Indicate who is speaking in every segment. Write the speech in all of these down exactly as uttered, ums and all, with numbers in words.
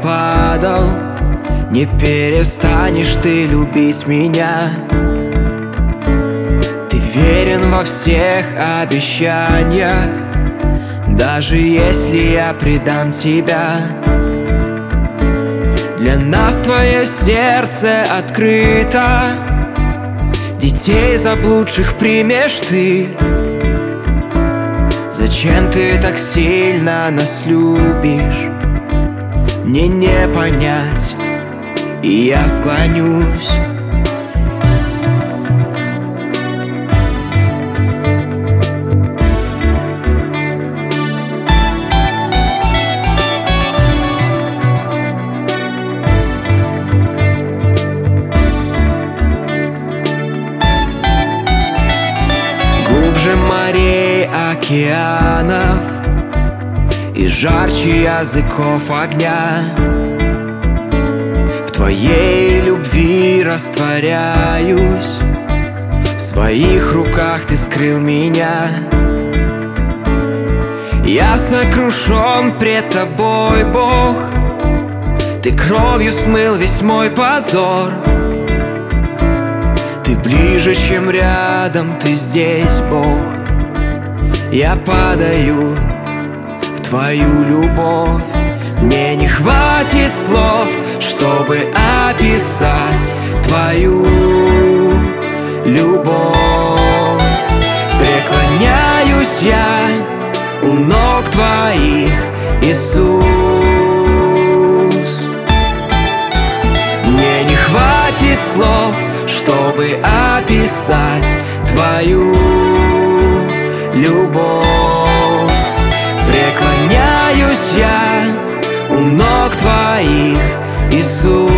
Speaker 1: падал, не перестанешь ты любить меня. Ты верен во всех обещаниях, даже если я предам тебя. Для нас твое сердце открыто, детей заблудших примешь ты. Зачем ты так сильно нас любишь? Мне не понять, и я склонюсь. Глубже морей, океанов и жарче языков огня, в твоей любви растворяюсь. В своих руках ты скрыл меня. Я сокрушен пред тобой, Бог. Ты кровью смыл весь мой позор. Ты ближе, чем рядом, ты здесь, Бог. Я падаю в твою любовь. Мне не хватит слов, чтобы описать твою любовь. Преклоняюсь я у ног твоих, Иисус. Мне не хватит слов, чтобы описать твою любовь. Преклоняюсь я у ног твоих, Иисус.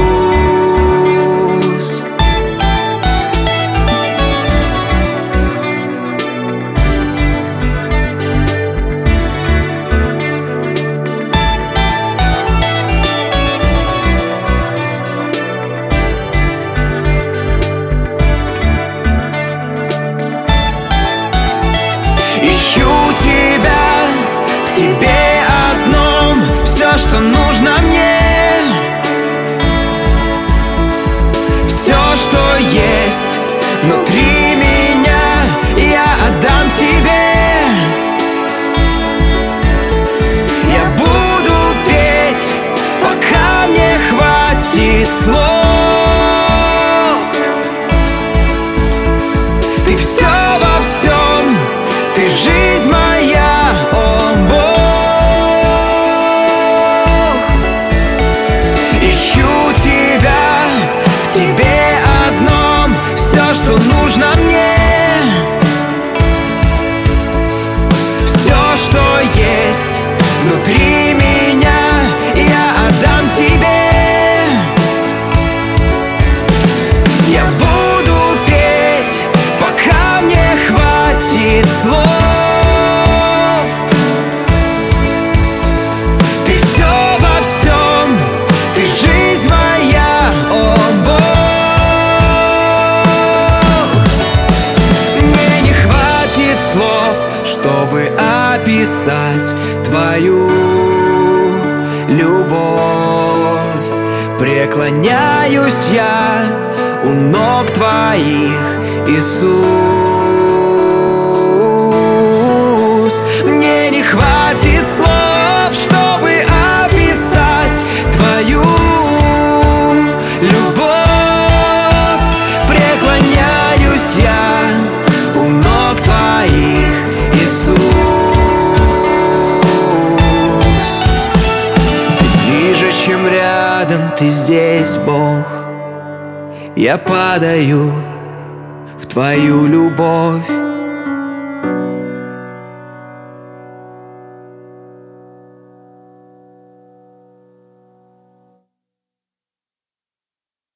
Speaker 1: Ищу тебя, в тебе одном все, что нужно мне. Все, что есть внутри меня, я отдам тебе. Я буду петь, пока мне хватит слов. Ты все во всем, ты жизнь моя, о Бог. Ищу тебя, в тебе одном все, что нужно мне. Все, что есть внутри меня, я отдам тебе. Я буду петь, пока мне хватит слов. Чтобы описать твою любовь, преклоняюсь я у ног твоих, Иисус. Мне не хватит слов, чтобы описать твою любовь. Преклоняюсь я у ног твоих, Иисус. Ты ближе, чем рядом, ты здесь, Бог. Я падаю в твою любовь.